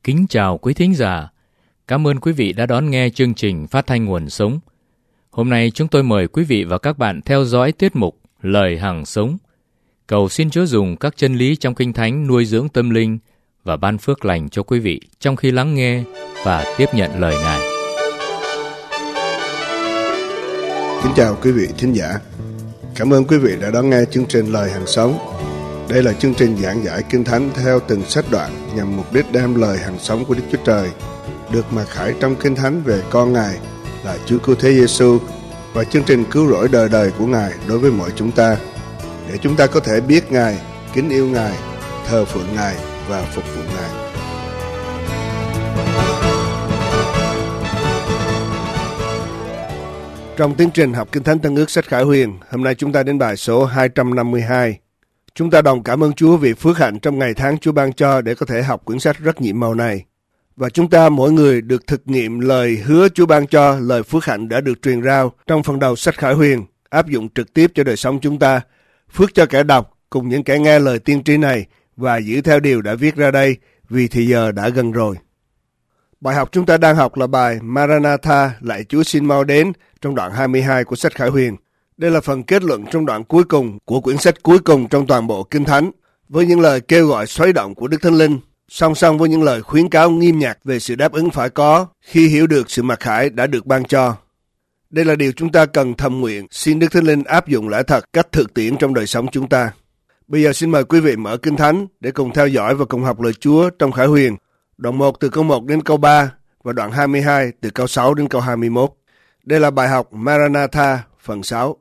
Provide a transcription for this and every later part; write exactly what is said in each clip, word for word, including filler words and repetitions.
Kính chào quý thính giả. Cảm ơn quý vị đã đón nghe chương trình Phát thanh Nguồn Sống. Hôm nay chúng tôi mời quý vị và các bạn theo dõi tiết mục Lời Hằng Sống. Cầu xin Chúa dùng các chân lý trong Kinh Thánh nuôi dưỡng tâm linh và ban phước lành cho quý vị trong khi lắng nghe và tiếp nhận lời Ngài. Kính chào quý vị thính giả. Cảm ơn quý vị đã đón nghe chương trình Lời Hằng Sống. Đây là chương trình giảng giải Kinh Thánh theo từng sách đoạn nhằm mục đích đem lời hằng sống của Đức Chúa Trời được mặc khải trong Kinh Thánh về con Ngài là Chúa Cứu Thế Giêsu và chương trình cứu rỗi đời đời của Ngài đối với mọi chúng ta, để chúng ta có thể biết Ngài, kính yêu Ngài, thờ phượng Ngài và phục vụ Ngài. Trong tiến trình học Kinh Thánh Tân Ước sách Khải Huyền, hôm nay chúng ta đến bài số hai trăm năm mươi hai. Chúng ta đồng cảm ơn Chúa vì phước hạnh trong ngày tháng Chúa ban cho để có thể học quyển sách rất nhiệm màu này. Và chúng ta mỗi người được thực nghiệm lời hứa Chúa ban cho, lời phước hạnh đã được truyền rao trong phần đầu sách Khải Huyền, áp dụng trực tiếp cho đời sống chúng ta. Phước cho kẻ đọc cùng những kẻ nghe lời tiên tri này và giữ theo điều đã viết ra đây, vì thì giờ đã gần rồi. Bài học chúng ta đang học là bài Maranatha, lạy Chúa xin mau đến, trong đoạn hai mươi hai của sách Khải Huyền. Đây là phần kết luận trong đoạn cuối cùng của quyển sách cuối cùng trong toàn bộ Kinh Thánh, với những lời kêu gọi xoáy động của Đức Thánh Linh, song song với những lời khuyến cáo nghiêm ngặt về sự đáp ứng phải có khi hiểu được sự mặc khải đã được ban cho. Đây là điều chúng ta cần thầm nguyện, xin Đức Thánh Linh áp dụng lẽ thật cách thực tiễn trong đời sống chúng ta. Bây giờ xin mời quý vị mở Kinh Thánh để cùng theo dõi và cùng học lời Chúa trong Khải Huyền, đoạn một từ câu một đến câu ba và đoạn hai mươi hai từ câu sáu đến câu hai mươi mốt. Đây là bài học Maranatha phần sáu.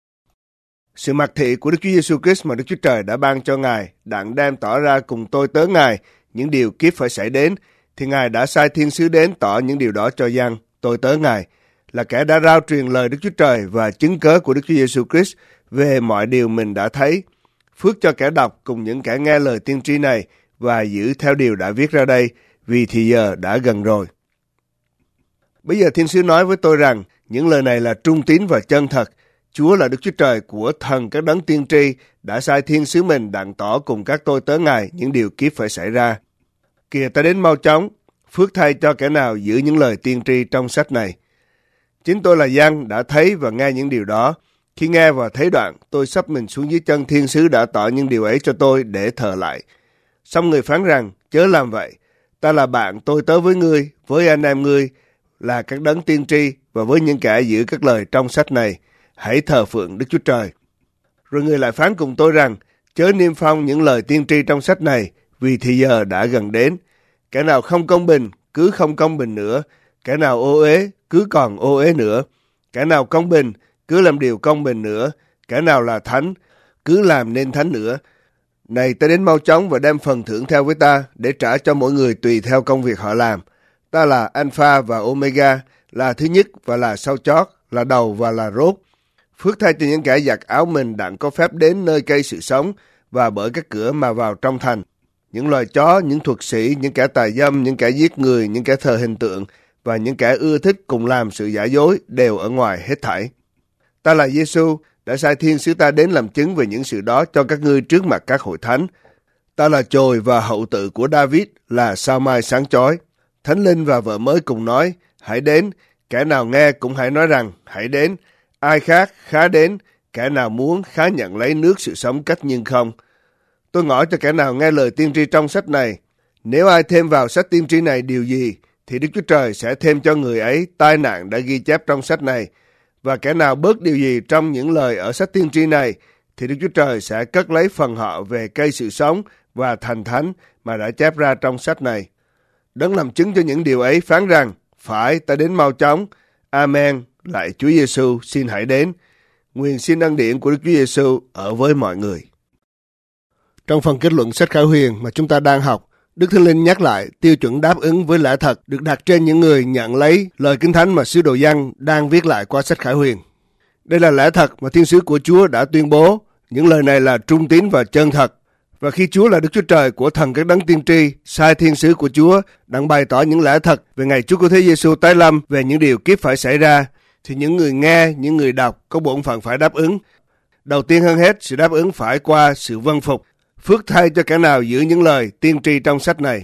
Sự mặc thị của Đức Chúa Giêsu Christ mà Đức Chúa Trời đã ban cho Ngài đặng đem tỏ ra cùng tôi tớ Ngài những điều kiếp phải xảy đến, thì Ngài đã sai thiên sứ đến tỏ những điều đó cho dân tôi tớ Ngài, là kẻ đã rao truyền lời Đức Chúa Trời và chứng cớ của Đức Chúa Giêsu Christ về mọi điều mình đã thấy. Phước cho kẻ đọc cùng những kẻ nghe lời tiên tri này và giữ theo điều đã viết ra đây, vì thì giờ đã gần rồi. Bây giờ thiên sứ nói với tôi rằng những lời này là trung tín và chân thật. Chúa là Đức Chúa Trời của thần các đấng tiên tri đã sai thiên sứ mình đặng tỏ cùng các tôi tớ Ngài những điều kiếp phải xảy ra. Kìa ta đến mau chóng, phước thay cho kẻ nào giữ những lời tiên tri trong sách này. Chính tôi là Giăng đã thấy và nghe những điều đó. Khi nghe và thấy đoạn, tôi sắp mình xuống dưới chân thiên sứ đã tỏ những điều ấy cho tôi để thờ lại. Xong người phán rằng, chớ làm vậy. Ta là bạn tôi tớ với ngươi, với anh em ngươi, là các đấng tiên tri và với những kẻ giữ các lời trong sách này. Hãy thờ phượng Đức Chúa Trời. Rồi người lại phán cùng tôi rằng, chớ niêm phong những lời tiên tri trong sách này, vì thì giờ đã gần đến. Kẻ nào không công bình, cứ không công bình nữa. Kẻ nào ô uế, cứ còn ô uế nữa. Kẻ nào công bình, cứ làm điều công bình nữa. Kẻ nào là thánh, cứ làm nên thánh nữa. Này ta đến mau chóng và đem phần thưởng theo với ta, để trả cho mỗi người tùy theo công việc họ làm. Ta là Alpha và Omega, là thứ nhất và là sau chót, là đầu và là rốt. Phước thay cho những kẻ giặt áo mình đặng có phép đến nơi cây sự sống và bởi các cửa mà vào trong thành. Những loài chó, những thuật sĩ, những kẻ tà dâm, những kẻ giết người, những kẻ thờ hình tượng và những kẻ ưa thích cùng làm sự giả dối đều ở ngoài hết thảy. Ta là Giêsu đã sai thiên sứ ta đến làm chứng về những sự đó cho các ngươi trước mặt các hội thánh. Ta là chồi và hậu tự của David, là sao mai sáng chói. Thánh linh và vợ mới cùng nói, hãy đến. Kẻ nào nghe cũng hãy nói rằng, hãy đến. Ai khác khá đến, kẻ nào muốn khá nhận lấy nước sự sống cách nhưng không. Tôi ngỏ cho kẻ nào nghe lời tiên tri trong sách này, nếu ai thêm vào sách tiên tri này điều gì, thì Đức Chúa Trời sẽ thêm cho người ấy tai nạn đã ghi chép trong sách này. Và kẻ nào bớt điều gì trong những lời ở sách tiên tri này, thì Đức Chúa Trời sẽ cất lấy phần họ về cây sự sống và thành thánh mà đã chép ra trong sách này. Đấng làm chứng cho những điều ấy phán rằng, phải ta đến mau chóng. Amen. Lạy Chúa Giêsu, xin hãy đến. Nguyện xin ân điển của Đức Chúa Giêsu ở với mọi người. Trong phần kết luận sách Khải Huyền mà chúng ta đang học, Đức Thánh Linh nhắc lại tiêu chuẩn đáp ứng với lẽ thật được đặt trên những người nhận lấy lời Kinh Thánh mà sứ đồ Giăng đang viết lại qua sách Khải Huyền. Đây là lẽ thật mà thiên sứ của Chúa đã tuyên bố. Những lời này là trung tín và chân thật. Và khi Chúa là Đức Chúa Trời của thần các đấng tiên tri, sai thiên sứ của Chúa đang bày tỏ những lẽ thật về ngày Chúa Cứu Thế Giêsu tái lâm, về những điều kiếp phải xảy ra, thì những người nghe, những người đọc có bổn phận phải đáp ứng. Đầu tiên hơn hết, sự đáp ứng phải qua sự vâng phục. Phước thay cho kẻ nào giữ những lời tiên tri trong sách này.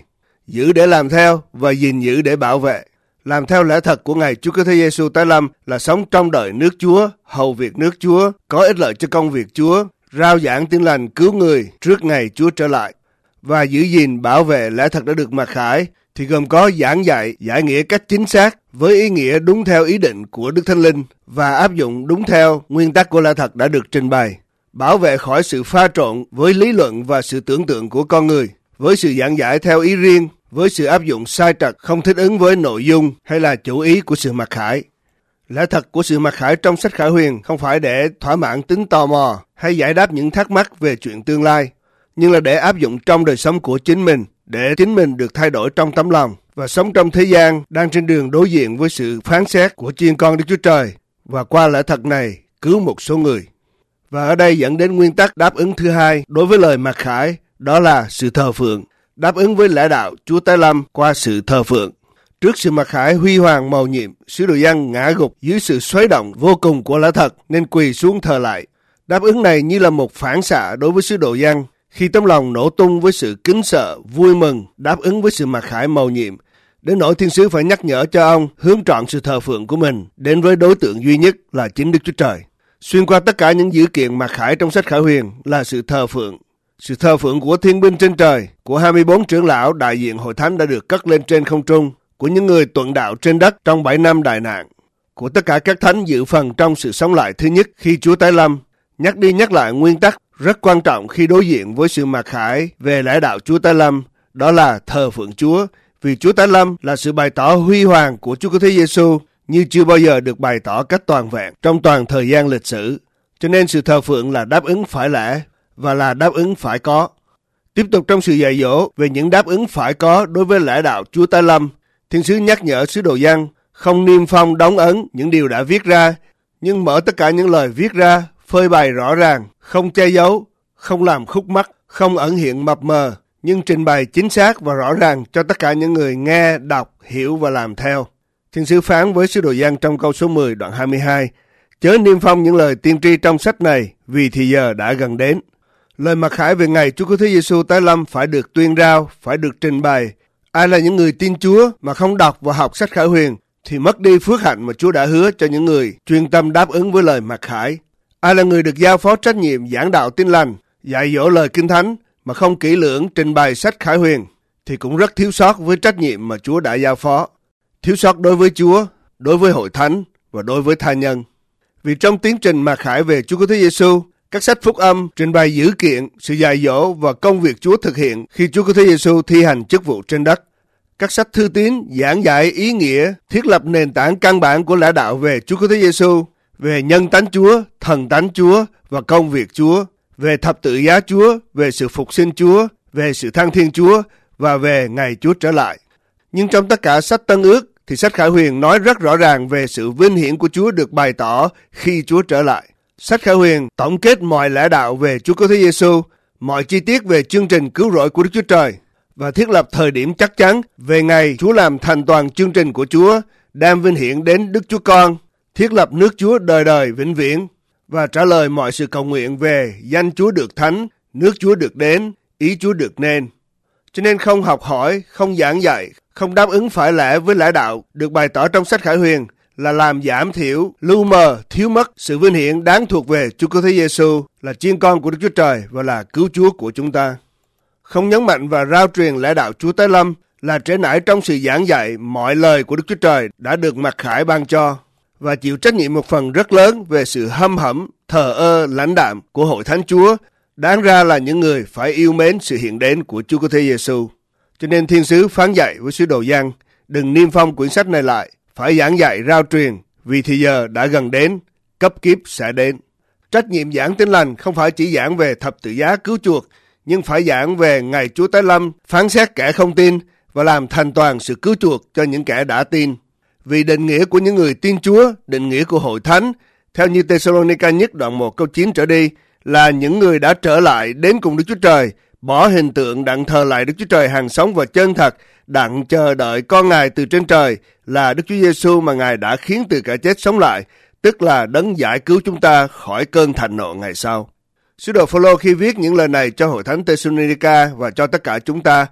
giữ để làm theo và gìn giữ để bảo vệ. Làm theo lẽ thật của ngày Chúa Kitô Giêsu tái lâm là sống trong đợi nước Chúa, hầu việc nước Chúa, có ích lợi cho công việc Chúa, rao giảng tin lành cứu người trước ngày Chúa trở lại. Và giữ gìn bảo vệ lẽ thật đã được mặc khải thì gồm có giảng dạy, giải nghĩa cách chính xác với ý nghĩa đúng theo ý định của Đức Thánh Linh và áp dụng đúng theo nguyên tắc của lẽ thật đã được trình bày. Bảo vệ khỏi sự pha trộn với lý luận và sự tưởng tượng của con người, với sự giảng giải theo ý riêng, với sự áp dụng sai trật không thích ứng với nội dung hay là chủ ý của sự mặc khải. Lẽ thật của sự mặc khải trong sách Khải Huyền không phải để thỏa mãn tính tò mò hay giải đáp những thắc mắc về chuyện tương lai, nhưng là để áp dụng trong đời sống của chính mình, để chính mình được thay đổi trong tấm lòng và sống trong thế gian đang trên đường đối diện với sự phán xét của chiên con Đức Chúa Trời, và qua lẽ thật này cứu một số người. Và ở đây dẫn đến nguyên tắc đáp ứng thứ hai đối với lời mặc khải, đó là sự thờ phượng, đáp ứng với lẽ đạo Chúa tái lâm qua sự thờ phượng. Trước sự mặc khải huy hoàng mầu nhiệm, sứ đồ Giăng ngã gục dưới sự xoáy động vô cùng của lẽ thật nên quỳ xuống thờ lại. Đáp ứng này như là một phản xạ đối với sứ đồ Giăng khi tấm lòng nổ tung với sự kính sợ, vui mừng, đáp ứng với sự mặc khải mầu nhiệm, đến nỗi thiên sứ phải nhắc nhở cho ông hướng trọn sự thờ phượng của mình đến với đối tượng duy nhất là chính Đức Chúa Trời. Xuyên qua tất cả những dữ kiện mặc khải trong sách Khải Huyền là sự thờ phượng. Sự thờ phượng của thiên binh trên trời, của hai mươi bốn trưởng lão đại diện hội thánh đã được cất lên trên không trung, của những người tuần đạo trên đất trong bảy năm đại nạn, của tất cả các thánh dự phần trong sự sống lại thứ nhất khi Chúa tái lâm, nhắc đi nhắc lại nguyên tắc rất quan trọng khi đối diện với sự mặc khải về lẽ đạo Chúa tái lâm, đó là thờ phượng Chúa, vì Chúa tái lâm là sự bày tỏ huy hoàng của Chúa Kitô Giêsu như chưa bao giờ được bày tỏ cách toàn vẹn trong toàn thời gian lịch sử. Cho nên sự thờ phượng là đáp ứng phải lẽ và là đáp ứng phải có. Tiếp tục trong sự dạy dỗ về những đáp ứng phải có đối với lẽ đạo Chúa tái lâm, thiên sứ nhắc nhở sứ đồ Giăng không niêm phong đóng ấn những điều đã viết ra, nhưng mở tất cả những lời viết ra, phơi bày rõ ràng, không che giấu, không làm khúc mắc, không ẩn hiện mập mờ, nhưng trình bày chính xác và rõ ràng cho tất cả những người nghe, đọc, hiểu và làm theo. Thiên sứ phán với sứ đồ Giăng trong câu số mười đoạn hai mươi hai, chớ niêm phong những lời tiên tri trong sách này, vì thì giờ đã gần đến. Lời mặc khải về ngày Chúa Kitô Giêsu tái lâm phải được tuyên rao, phải được trình bày. Ai là những người tin Chúa mà không đọc và học sách Khải Huyền thì mất đi phước hạnh mà Chúa đã hứa cho những người chuyên tâm đáp ứng với lời mặc khải. Ai là người được giao phó trách nhiệm giảng đạo tin lành, dạy dỗ lời Kinh Thánh mà không kỹ lưỡng trình bày sách Khải Huyền thì cũng rất thiếu sót với trách nhiệm mà Chúa đã giao phó. Thiếu sót đối với Chúa, đối với hội thánh và đối với tha nhân. Vì trong tiến trình mặc khải về Chúa Kitô Giêsu, các sách phúc âm trình bày dữ kiện, sự dạy dỗ và công việc Chúa thực hiện khi Chúa Kitô Giêsu thi hành chức vụ trên đất. Các sách thư tín giảng dạy ý nghĩa, thiết lập nền tảng căn bản của lẽ đạo về Chúa Kitô Giêsu, về nhân tánh Chúa, thần tánh Chúa và công việc Chúa, về thập tự giá Chúa, về sự phục sinh Chúa, về sự thăng thiên Chúa và về ngày Chúa trở lại. Nhưng trong tất cả sách Tân Ước thì sách Khải Huyền nói rất rõ ràng về sự vinh hiển của Chúa được bày tỏ khi Chúa trở lại. Sách Khải Huyền tổng kết mọi lẽ đạo về Chúa Kitô Giêsu, mọi chi tiết về chương trình cứu rỗi của Đức Chúa Trời và thiết lập thời điểm chắc chắn về ngày Chúa làm thành toàn chương trình của Chúa, đem vinh hiển đến Đức Chúa Con, thiết lập nước Chúa đời đời vĩnh viễn và trả lời mọi sự cầu nguyện về danh Chúa được thánh, nước Chúa được đến, ý Chúa được nên. Cho nên không học hỏi, không giảng dạy, không đáp ứng phải lẽ với lẽ đạo được bày tỏ trong sách Khải Huyền là làm giảm thiểu, lu mờ, thiếu mất sự vinh hiển đáng thuộc về Chúa Kitô Giêsu là chiên con của Đức Chúa Trời và là cứu Chúa của chúng ta. Không nhấn mạnh và rao truyền lẽ đạo Chúa tái lâm là trễ nải trong sự giảng dạy mọi lời của Đức Chúa Trời đã được mặc khải ban cho và chịu trách nhiệm một phần rất lớn về sự hâm hẩm, thờ ơ, lãnh đạm của hội thánh Chúa, đáng ra là những người phải yêu mến sự hiện đến của Chúa Kitô Giêsu. Cho nên thiên sứ phán dạy với sứ đồ Giăng, đừng niêm phong quyển sách này lại, phải giảng dạy rao truyền, vì thì giờ đã gần đến, cấp kiếp sẽ đến. Trách nhiệm giảng tin lành không phải chỉ giảng về thập tự giá cứu chuộc, nhưng phải giảng về ngày Chúa tái lâm, phán xét kẻ không tin và làm thành toàn sự cứu chuộc cho những kẻ đã tin. Vì định nghĩa của những người tin Chúa, định nghĩa của hội thánh, theo như Thessalonica nhất đoạn một câu chín trở đi, là những người đã trở lại đến cùng Đức Chúa Trời, bỏ hình tượng đặng thờ lại Đức Chúa Trời hàng sống và chân thật, đặng chờ đợi con Ngài từ trên trời là Đức Chúa Giêsu mà Ngài đã khiến từ kẻ chết sống lại, tức là đấng giải cứu chúng ta khỏi cơn thạnh nộ ngày sau. Sứ đồ Phôlô khi viết những lời này cho hội thánh Thessalonica và cho tất cả chúng ta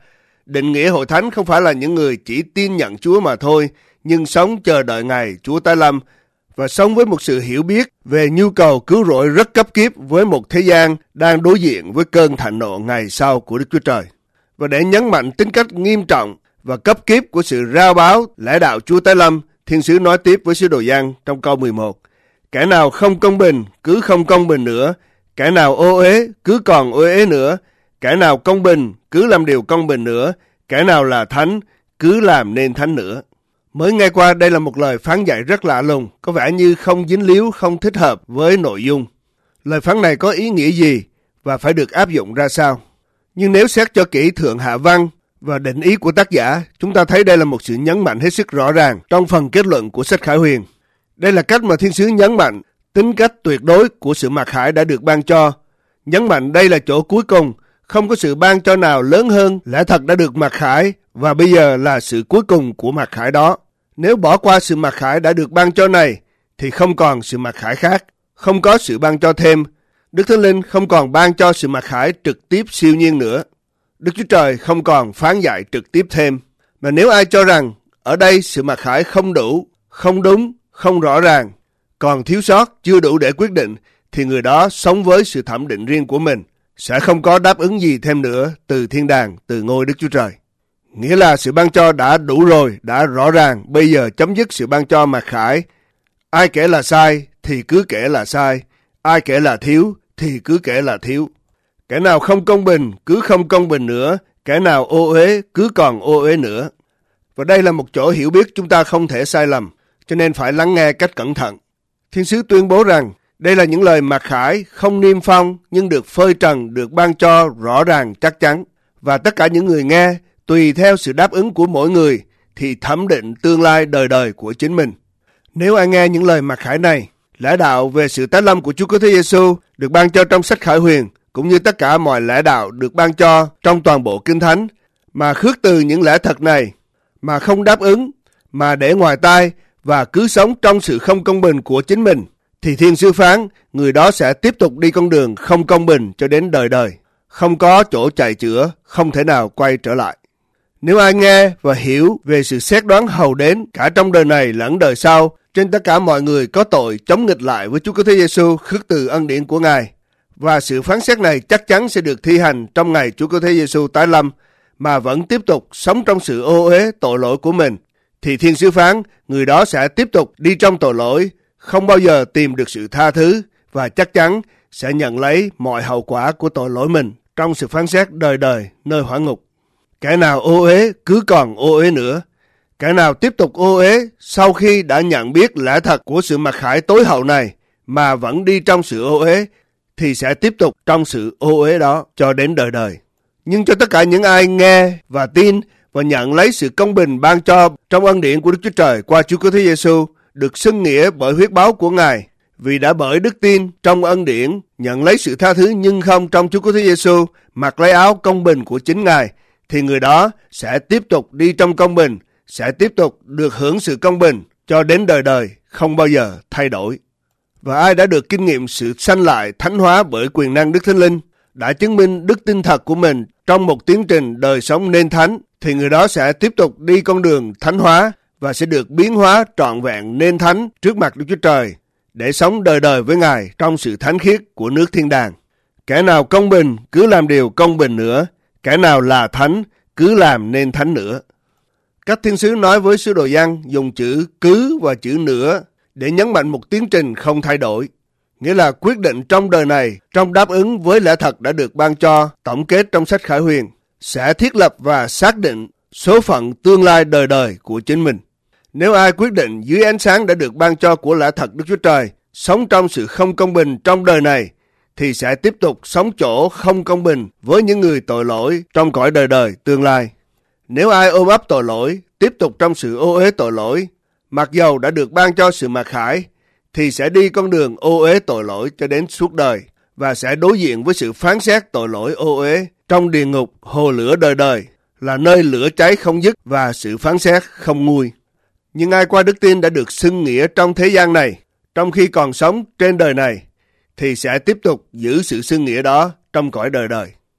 định nghĩa hội thánh không phải là những người chỉ tin nhận Chúa mà thôi, nhưng sống chờ đợi ngày Chúa tái lâm và sống với một sự hiểu biết về nhu cầu cứu rỗi rất cấp kíp với một thế gian đang đối diện với cơn thạnh nộ ngày sau của Đức Chúa Trời. Và để nhấn mạnh tính cách nghiêm trọng và cấp kíp của sự rao báo lẽ đạo Chúa tái lâm, thiên sứ nói tiếp với sứ đồ Giăng trong câu mười một: Kẻ nào không công bình cứ không công bình nữa, kẻ nào ô uế cứ còn ô uế nữa, kẻ nào công bình cứ làm điều công bình nữa, kẻ nào là thánh cứ làm nên thánh nữa. Mới nghe qua đây là một lời phán dạy rất lạ lùng, có vẻ như không dính líu, không thích hợp với nội dung. Lời phán này có ý nghĩa gì và phải được áp dụng ra sao? Nhưng nếu xét cho kỹ thượng hạ văn và định ý của tác giả, chúng ta thấy đây là một sự nhấn mạnh hết sức rõ ràng trong phần kết luận của sách Khải Huyền. Đây là cách mà thiên sứ nhấn mạnh tính cách tuyệt đối của sự mặc khải đã được ban cho. Nhấn mạnh đây là chỗ cuối cùng, không có sự ban cho nào lớn hơn lẽ thật đã được mặc khải và bây giờ là sự cuối cùng của mặc khải đó. Nếu bỏ qua sự mặc khải đã được ban cho này thì không còn sự mặc khải khác, không có sự ban cho thêm. Đức Thánh Linh không còn ban cho sự mặc khải trực tiếp siêu nhiên nữa. Đức Chúa Trời không còn phán dạy trực tiếp thêm. Mà nếu ai cho rằng ở đây sự mặc khải không đủ, không đúng, không rõ ràng, còn thiếu sót, chưa đủ để quyết định, thì người đó sống với sự thẩm định riêng của mình, sẽ không có đáp ứng gì thêm nữa từ thiên đàng, từ ngôi Đức Chúa Trời. Nghĩa là sự ban cho đã đủ rồi, đã rõ ràng, bây giờ chấm dứt sự ban cho mặc khải. Ai kể là sai thì cứ kể là sai, ai kể là thiếu thì cứ kể là thiếu. Kẻ nào không công bình cứ không công bình nữa, kẻ nào ô uế cứ còn ô uế nữa. Và đây là một chỗ hiểu biết chúng ta không thể sai lầm, cho nên phải lắng nghe cách cẩn thận. Thiên sứ tuyên bố rằng đây là những lời mặc khải không niêm phong nhưng được phơi trần, được ban cho rõ ràng chắc chắn. Và tất cả những người nghe, tùy theo sự đáp ứng của mỗi người, thì thẩm định tương lai đời đời của chính mình. Nếu ai nghe những lời mặc khải này, lẽ đạo về sự tái lâm của Chúa Cứu Thế Giêsu được ban cho trong sách Khải Huyền, cũng như tất cả mọi lẽ đạo được ban cho trong toàn bộ Kinh Thánh, mà khước từ những lẽ thật này, mà không đáp ứng, mà để ngoài tai và cứ sống trong sự không công bình của chính mình, thì thiên sứ phán người đó sẽ tiếp tục đi con đường không công bình cho đến đời đời, không có chỗ chạy chữa, không thể nào quay trở lại. Nếu ai nghe và hiểu về sự xét đoán hầu đến cả trong đời này lẫn đời sau, trên tất cả mọi người có tội chống nghịch lại với Chúa Cứu Thế Giêsu khước từ ân điển của Ngài, và sự phán xét này chắc chắn sẽ được thi hành trong ngày Chúa Cứu Thế Giêsu tái lâm, mà vẫn tiếp tục sống trong sự ô uế tội lỗi của mình, thì thiên sứ phán người đó sẽ tiếp tục đi trong tội lỗi, không bao giờ tìm được sự tha thứ, và chắc chắn sẽ nhận lấy mọi hậu quả của tội lỗi mình trong sự phán xét đời đời nơi hỏa ngục. Kẻ nào ô uế cứ còn ô uế nữa, kẻ nào tiếp tục ô uế sau khi đã nhận biết lẽ thật của sự mặc khải tối hậu này mà vẫn đi trong sự ô uế, thì sẽ tiếp tục trong sự ô uế đó cho đến đời đời. Nhưng cho tất cả những ai nghe và tin và nhận lấy sự công bình ban cho trong ân điển của Đức Chúa Trời qua Chúa Cứu Thế Giêsu, được xưng nghĩa bởi huyết báu của Ngài, vì đã bởi đức tin trong ân điển nhận lấy sự tha thứ nhưng không trong Chúa Cứu Thế Giêsu, mặc lấy áo công bình của chính Ngài, thì người đó sẽ tiếp tục đi trong công bình, sẽ tiếp tục được hưởng sự công bình cho đến đời đời, không bao giờ thay đổi. Và ai đã được kinh nghiệm sự sanh lại thánh hóa bởi quyền năng Đức Thánh Linh, đã chứng minh đức tin thật của mình trong một tiến trình đời sống nên thánh, thì người đó sẽ tiếp tục đi con đường thánh hóa và sẽ được biến hóa trọn vẹn nên thánh trước mặt Đức Chúa Trời, để sống đời đời với Ngài trong sự thánh khiết của nước thiên đàng. Kẻ nào công bình cứ làm điều công bình nữa, kẻ nào là thánh cứ làm nên thánh nữa. Các thiên sứ nói với sứ đồ Giăng dùng chữ cứ và chữ nữa để nhấn mạnh một tiến trình không thay đổi, nghĩa là quyết định trong đời này, trong đáp ứng với lẽ thật đã được ban cho tổng kết trong sách Khải Huyền, sẽ thiết lập và xác định số phận tương lai đời đời của chính mình. Nếu ai quyết định dưới ánh sáng đã được ban cho của lẽ thật Đức Chúa Trời, sống trong sự không công bình trong đời này, thì sẽ tiếp tục sống chỗ không công bình với những người tội lỗi trong cõi đời đời tương lai. Nếu ai ôm ấp tội lỗi, tiếp tục trong sự ô uế tội lỗi, mặc dầu đã được ban cho sự mặc khải, thì sẽ đi con đường ô uế tội lỗi cho đến suốt đời, và sẽ đối diện với sự phán xét tội lỗi ô uế trong địa ngục hồ lửa đời đời, là nơi lửa cháy không dứt và sự phán xét không nguôi. Nhưng ai qua đức tin đã được xưng nghĩa trong thế gian này, trong khi còn sống trên đời này, thì sẽ tiếp tục giữ sự xưng nghĩa đó trong cõi đời đời.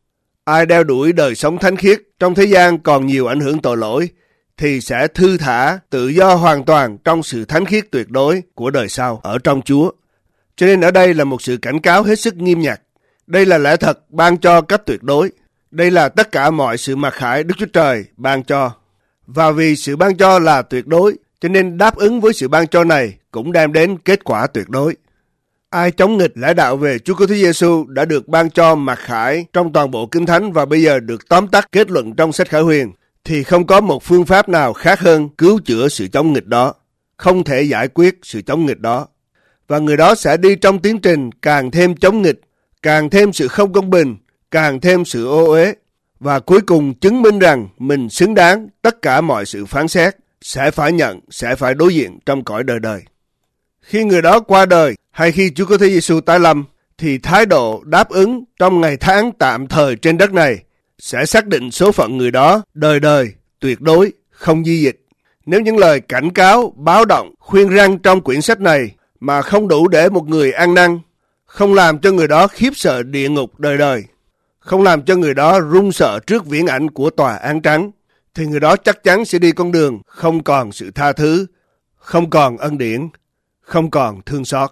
Ai đeo đuổi đời sống thánh khiết trong thế gian còn nhiều ảnh hưởng tội lỗi thì sẽ thư thả, tự do hoàn toàn trong sự thánh khiết tuyệt đối của đời sau ở trong Chúa. Cho nên ở đây là một sự cảnh cáo hết sức nghiêm ngặt. Đây là lẽ thật ban cho cách tuyệt đối. Đây là tất cả mọi sự mặc khải Đức Chúa Trời ban cho. Và vì sự ban cho là tuyệt đối, cho nên đáp ứng với sự ban cho này cũng đem đến kết quả tuyệt đối. Ai chống nghịch lẽ đạo về Chúa Cứu Thế Giêsu đã được ban cho mặc khải trong toàn bộ Kinh Thánh và bây giờ được tóm tắt kết luận trong sách Khải Huyền, thì không có một phương pháp nào khác hơn cứu chữa sự chống nghịch đó, không thể giải quyết sự chống nghịch đó. Và người đó sẽ đi trong tiến trình càng thêm chống nghịch, càng thêm sự không công bình, càng thêm sự ô uế, và cuối cùng chứng minh rằng mình xứng đáng tất cả mọi sự phán xét, sẽ phải nhận, sẽ phải đối diện trong cõi đời đời. Khi người đó qua đời hay khi Chúa Cứu Thế Giêsu tái lâm, thì thái độ đáp ứng trong ngày tháng tạm thời trên đất này sẽ xác định số phận người đó đời đời, tuyệt đối, không di dịch. Nếu những lời cảnh cáo, báo động, khuyên răn trong quyển sách này mà không đủ để một người ăn năn, không làm cho người đó khiếp sợ địa ngục đời đời, không làm cho người đó run sợ trước viễn ảnh của tòa án trắng, thì người đó chắc chắn sẽ đi con đường không còn sự tha thứ, không còn ân điển, không còn thương xót.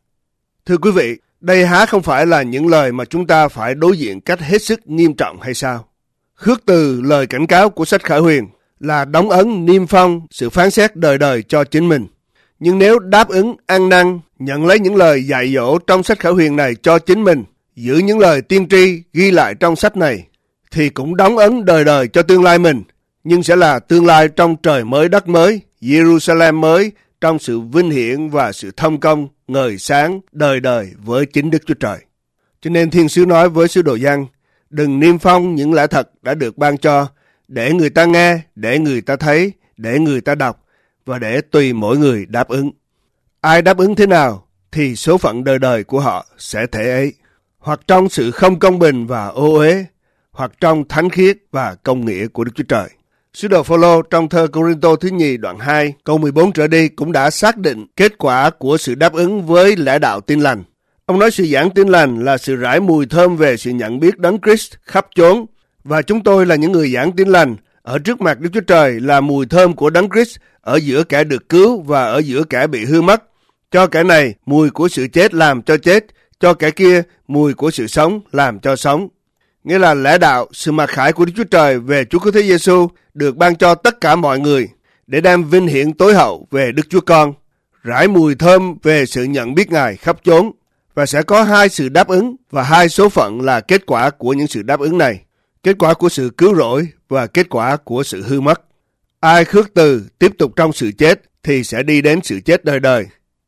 Thưa quý vị, đây há không phải là những lời mà chúng ta phải đối diện cách hết sức nghiêm trọng hay sao? Khước từ lời cảnh cáo của sách Khải Huyền là đóng ấn niêm phong sự phán xét đời đời cho chính mình. Nhưng nếu đáp ứng ăn năn, nhận lấy những lời dạy dỗ trong sách Khải Huyền này cho chính mình, giữ những lời tiên tri ghi lại trong sách này, thì cũng đóng ấn đời đời cho tương lai mình, nhưng sẽ là tương lai trong trời mới đất mới, Jerusalem mới, trong sự vinh hiển và sự thông công, ngời sáng, đời đời với chính Đức Chúa Trời. Cho nên Thiên Sứ nói với sứ đồ Giăng, đừng niêm phong những lẽ thật đã được ban cho, để người ta nghe, để người ta thấy, để người ta đọc, và để tùy mỗi người đáp ứng. Ai đáp ứng thế nào, thì số phận đời đời của họ sẽ thể ấy, hoặc trong sự không công bình và ô uế, hoặc trong thánh khiết và công nghĩa của Đức Chúa Trời. Sứ đồ Phôlô trong thơ Cô-rinh-tô thứ nhì đoạn hai câu mười bốn trở đi cũng đã xác định kết quả của sự đáp ứng với lẽ đạo tin lành. Ông nói sự giảng tin lành là sự rải mùi thơm về sự nhận biết Đấng Christ khắp chốn, và chúng tôi là những người giảng tin lành ở trước mặt Đức Chúa Trời là mùi thơm của Đấng Christ ở giữa kẻ được cứu và ở giữa kẻ bị hư mất. Cho kẻ này mùi của sự chết làm cho chết, cho kẻ kia mùi của sự sống làm cho sống. Nghĩa là lẽ đạo, sự mặc khải của Đức Chúa Trời về Chúa Cứu Thế Giêsu được ban cho tất cả mọi người để đem vinh hiển tối hậu về Đức Chúa Con, rải mùi thơm về sự nhận biết Ngài khắp chốn, và sẽ có hai sự đáp ứng và hai số phận là kết quả của những sự đáp ứng này. Kết quả của sự cứu rỗi và kết quả của sự hư mất. Ai khước từ tiếp tục trong sự chết thì sẽ đi đến sự chết đời đời.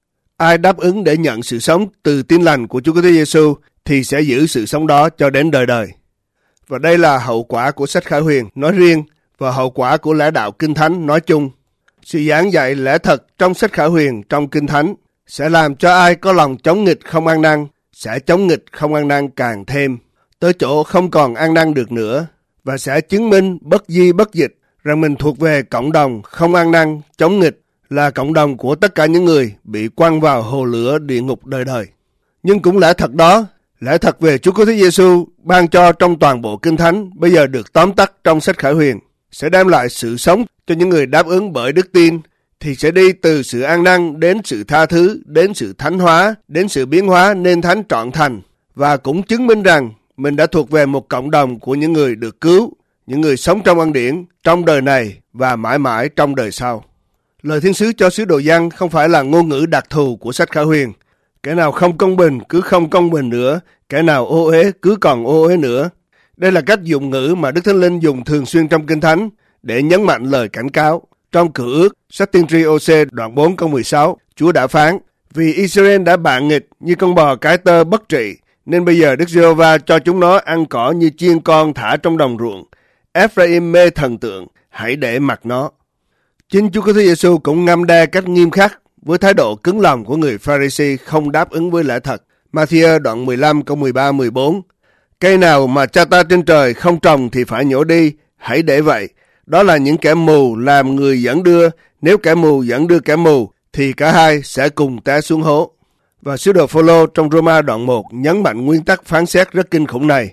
Ai đáp ứng để nhận sự sống từ tin lành của Chúa Cứu Thế Giêsu thì sẽ giữ sự sống đó cho đến đời đời. Và đây là hậu quả của sách Khải Huyền nói riêng và hậu quả của lẽ đạo Kinh Thánh nói chung. Sự giảng dạy lẽ thật trong sách Khải Huyền trong Kinh Thánh sẽ làm cho ai có lòng chống nghịch không ăn năn, sẽ chống nghịch không ăn năn càng thêm, tới chỗ không còn ăn năn được nữa, và sẽ chứng minh bất di bất dịch rằng mình thuộc về cộng đồng không ăn năn, chống nghịch, là cộng đồng của tất cả những người bị quăng vào hồ lửa địa ngục đời đời. Nhưng cũng lẽ thật đó, lẽ thật về Chúa Cứu Thế Giêsu ban cho trong toàn bộ Kinh Thánh bây giờ được tóm tắt trong sách Khải Huyền sẽ đem lại sự sống cho những người đáp ứng bởi đức tin, thì sẽ đi từ sự ăn năn đến sự tha thứ, đến sự thánh hóa, đến sự biến hóa nên thánh trọn thành, và cũng chứng minh rằng mình đã thuộc về một cộng đồng của những người được cứu, những người sống trong ân điển, trong đời này và mãi mãi trong đời sau. Lời Thiên Sứ cho sứ đồ Giăng không phải là ngôn ngữ đặc thù của sách Khải Huyền. Kẻ nào không công bình cứ không công bình nữa, kẻ nào ô uế cứ còn ô uế nữa. Đây là cách dùng ngữ mà Đức Thánh Linh dùng thường xuyên trong Kinh Thánh để nhấn mạnh lời cảnh cáo. Trong Cựu Ước, sách Tiên tri Ô-sê đoạn bốn câu mười sáu, Chúa đã phán: vì Israel đã bạn nghịch như con bò cái tơ bất trị, nên bây giờ Đức Giê-hô-va cho chúng nó ăn cỏ như chiên con thả trong đồng ruộng. Ephraim mê thần tượng, hãy để mặc nó. Chính Chúa Cứu Thế Giêsu cũng ngăn đe cách nghiêm khắc với thái độ cứng lòng của người Pha-ri-si không đáp ứng với lẽ thật. Ma-thi-ơ đoạn mười lăm câu mười ba mười bốn. Cây nào mà cha ta trên trời không trồng thì phải nhổ đi, hãy để vậy. Đó là những kẻ mù làm người dẫn đưa, nếu kẻ mù dẫn đưa kẻ mù thì cả hai sẽ cùng té xuống hố. Và sứ đồ Phô-lô trong Rô-ma đoạn một nhấn mạnh nguyên tắc phán xét rất kinh khủng này.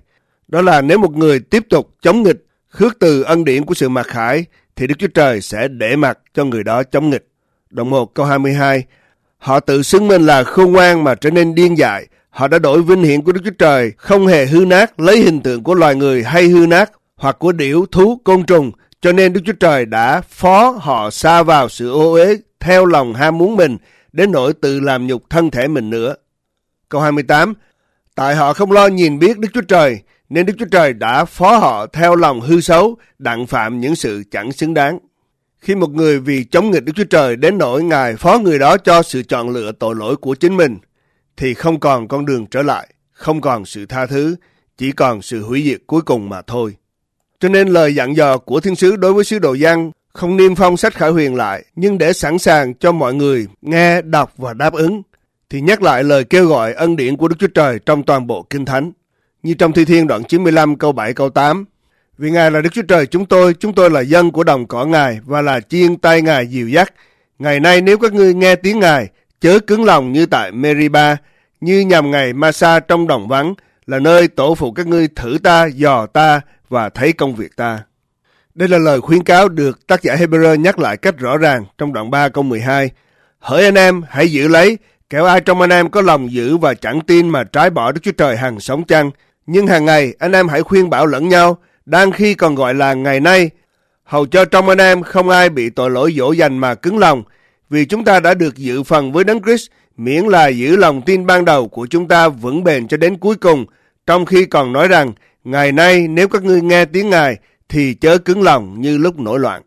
Đó là nếu một người tiếp tục chống nghịch, khước từ ân điển của sự mặc khải, thì Đức Chúa Trời sẽ để mặc cho người đó chống nghịch. Đoạn một câu hai mươi hai. Họ tự xưng mình là khôn ngoan mà trở nên điên dại. Họ đã đổi vinh hiển của Đức Chúa Trời, không hề hư nát, lấy hình tượng của loài người hay hư nát, hoặc của điểu, thú, côn trùng. Cho nên Đức Chúa Trời đã phó họ sa vào sự ô uế theo lòng ham muốn mình, đến nỗi tự làm nhục thân thể mình nữa. Câu hai mươi tám. Tại họ không lo nhìn biết Đức Chúa Trời, nên Đức Chúa Trời đã phó họ theo lòng hư xấu, đặng phạm những sự chẳng xứng đáng. Khi một người vì chống nghịch Đức Chúa Trời đến nỗi Ngài phó người đó cho sự chọn lựa tội lỗi của chính mình, thì không còn con đường trở lại, không còn sự tha thứ, chỉ còn sự hủy diệt cuối cùng mà thôi. Cho nên lời dặn dò của Thiên sứ đối với sứ đồ Giăng không niêm phong sách Khải Huyền lại, nhưng để sẵn sàng cho mọi người nghe, đọc và đáp ứng, thì nhắc lại lời kêu gọi ân điển của Đức Chúa Trời trong toàn bộ Kinh Thánh. Như trong Thi Thiên đoạn chín mươi lăm câu bảy câu tám. Vì Ngài là Đức Chúa Trời chúng tôi, chúng tôi là dân của đồng cỏ Ngài và là chiên tay Ngài dìu dắt. Ngày nay nếu các ngươi nghe tiếng Ngài, chớ cứng lòng như tại Meriba, như nhằm ngày Masa trong đồng vắng, là nơi tổ phụ các ngươi thử ta, dò ta và thấy công việc ta. Đây là lời khuyến cáo được tác giả Hebrew nhắc lại cách rõ ràng trong đoạn ba câu mười hai. Hỡi anh em, hãy giữ lấy, kẻo ai trong anh em có lòng giữ và chẳng tin mà trái bỏ Đức Chúa Trời hằng sống chăng. Nhưng hàng ngày anh em hãy khuyên bảo lẫn nhau, đang khi còn gọi là ngày nay, hầu cho trong anh em không ai bị tội lỗi dỗ dành mà cứng lòng, vì chúng ta đã được dự phần với Đấng Christ, miễn là giữ lòng tin ban đầu của chúng ta vững bền cho đến cuối cùng, trong khi còn nói rằng, ngày nay nếu các ngươi nghe tiếng Ngài, thì chớ cứng lòng như lúc nổi loạn.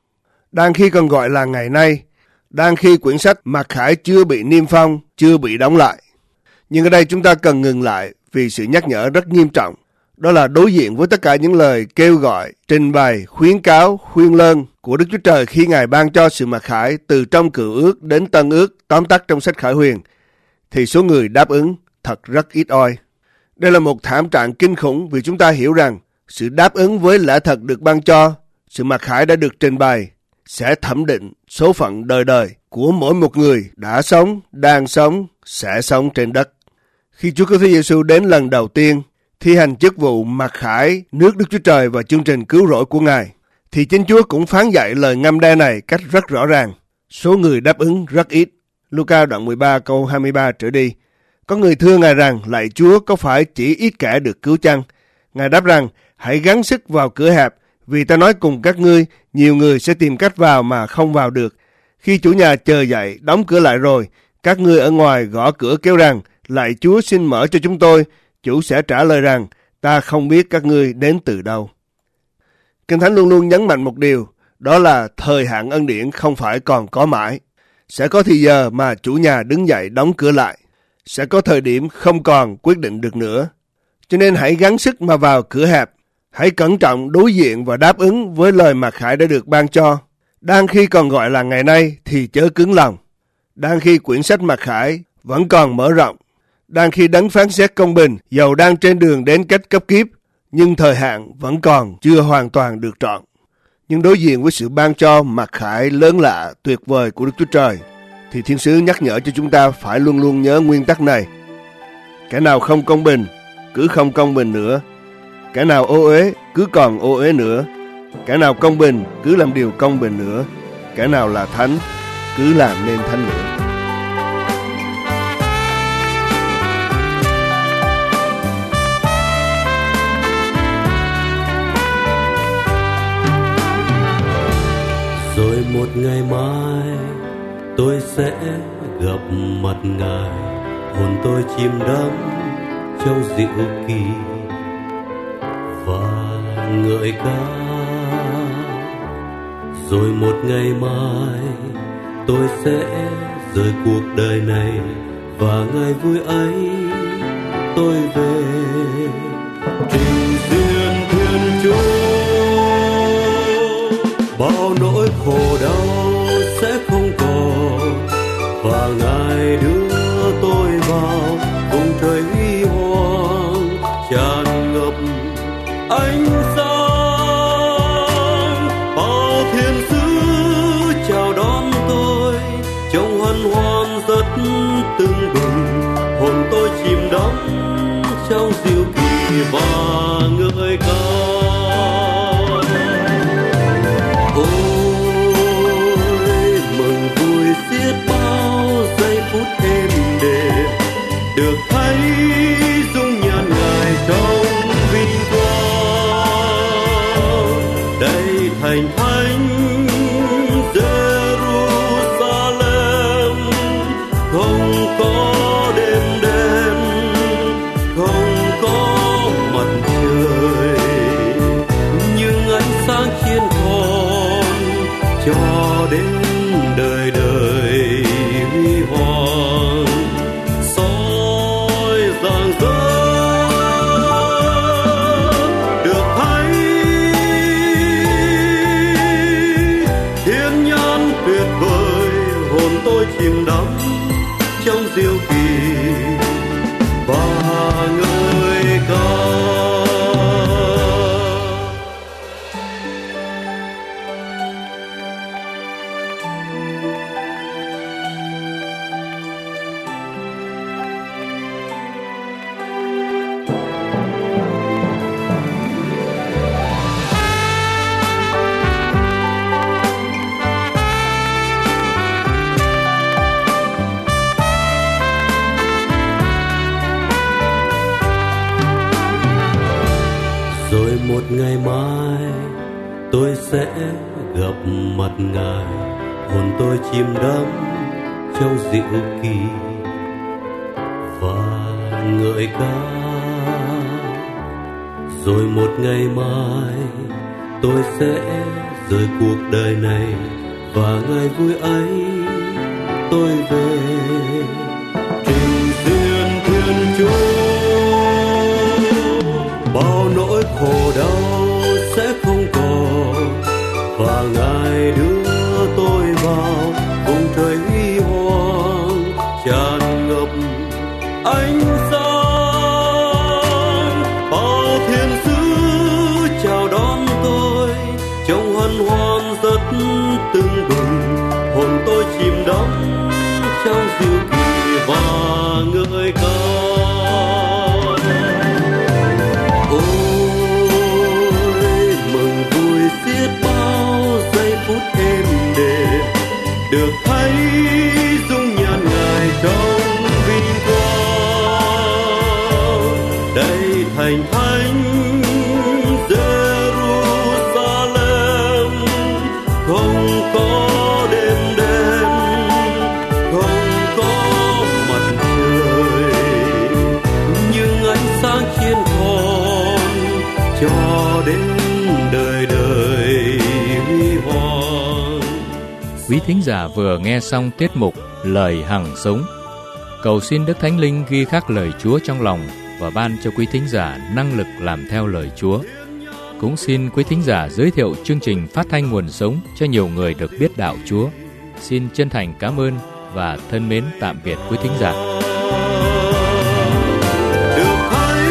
Đang khi còn gọi là ngày nay, đang khi quyển sách Mặc Khải chưa bị niêm phong, chưa bị đóng lại. Nhưng ở đây chúng ta cần ngừng lại vì sự nhắc nhở rất nghiêm trọng. Đó là đối diện với tất cả những lời kêu gọi, trình bày, khuyến cáo, khuyên lơn của Đức Chúa Trời khi Ngài ban cho sự mặc khải từ trong Cựu Ước đến Tân Ước tóm tắt trong sách Khải Huyền, thì số người đáp ứng thật rất ít oi. Đây là một thảm trạng kinh khủng vì chúng ta hiểu rằng sự đáp ứng với lẽ thật được ban cho, sự mặc khải đã được trình bày, sẽ thẩm định số phận đời đời của mỗi một người đã sống, đang sống, sẽ sống trên đất. Khi Chúa Cứu Thế Giêsu đến lần đầu tiên, thi hành chức vụ mặc khải nước Đức Chúa Trời và chương trình cứu rỗi của Ngài, thì chính Chúa cũng phán dạy lời ngâm đe này cách rất rõ ràng. Số người đáp ứng rất ít. Luca đoạn mười ba câu hai mươi ba trở đi. Có người thưa Ngài rằng, lạy Chúa, có phải chỉ ít kẻ được cứu chăng? Ngài đáp rằng, hãy gắng sức vào cửa hẹp, vì ta nói cùng các ngươi, nhiều người sẽ tìm cách vào mà không vào được. Khi chủ nhà chờ dậy, đóng cửa lại rồi, các ngươi ở ngoài gõ cửa kêu rằng, lạy Chúa xin mở cho chúng tôi. Chủ sẽ trả lời rằng, ta không biết các ngươi đến từ đâu. Kinh Thánh luôn luôn nhấn mạnh một điều, đó là thời hạn ân điển không phải còn có mãi. Sẽ có thì giờ mà chủ nhà đứng dậy đóng cửa lại. Sẽ có thời điểm không còn quyết định được nữa. Cho nên hãy gắng sức mà vào cửa hẹp. Hãy cẩn trọng đối diện và đáp ứng với lời mặc khải đã được ban cho. Đang khi còn gọi là ngày nay thì chớ cứng lòng. Đang khi quyển sách mặc khải vẫn còn mở rộng. Đang khi đấng phán xét công bình, dầu đang trên đường đến cách cấp kiếp, nhưng thời hạn vẫn còn chưa hoàn toàn được trọn. Nhưng đối diện với sự ban cho mặc khải lớn lạ, tuyệt vời của Đức Chúa Trời, thì Thiên sứ nhắc nhở cho chúng ta phải luôn luôn nhớ nguyên tắc này. Kẻ nào không công bình, cứ không công bình nữa. Kẻ nào ô uế, cứ còn ô uế nữa. Kẻ nào công bình, cứ làm điều công bình nữa. Kẻ nào là thánh, cứ làm nên thánh nữa. Rồi một ngày mai tôi sẽ gặp mặt Ngài, hồn tôi chìm đắm trong diệu kỳ và ngợi ca. Rồi một ngày mai tôi sẽ rời cuộc đời này, và ngày vui ấy tôi về trình duyên Thiên Chúa. Bao nỗi khổ đau sẽ không còn, và Ngài đưa tôi vào vùng trời huy hoàng tràn ngập ánh sáng. Bao thiên sứ chào đón tôi trong hân hoan rất tưng bừng, hồn tôi chìm đắm trong diệu kỳ và cho đến đời đời huy hoàng soi rạng rỡ được thấy thiên nhãn tuyệt vời, hồn tôi chìm đắm trong diệu kỳ và ngợi ca. Một ngày mai tôi sẽ gặp mặt Ngài, hồn tôi chìm đắm trong diệu kỳ và ngợi ca. Rồi một ngày mai tôi sẽ rời cuộc đời này và ngày vui ấy tôi về trình diện Thiên Chúa. Bao nỗi khổ đau sẽ không còn và Ngài đưa tôi vào vùng trời huy hoàng tràn ngập ánh sáng. Bao thiên sứ chào đón tôi trong hân hoan rất tưng bừng, hồn tôi chìm đắm trong diệu kỳ và ngợi ca. Được thấy dung nhan Ngài trong vinh quang, đây thành thánh Jerusalem, không có đêm đen, không có mặt trời, nhưng ánh sáng chiên con cho đến đời đời huy hoàng. Quý thính giả vừa nghe xong tiết mục Lời Hằng Sống. Cầu xin Đức Thánh Linh ghi khắc lời Chúa trong lòng và ban cho quý thính giả năng lực làm theo lời Chúa. Cũng xin quý thính giả giới thiệu chương trình Phát thanh Nguồn Sống cho nhiều người được biết đạo Chúa. Xin chân thành cảm ơn và thân mến tạm biệt quý thính giả. Được thấy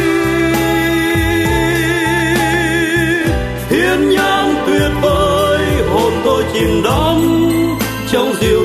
thiên nhãn tuyệt vời, hồn tôi chìm đắm trong diệu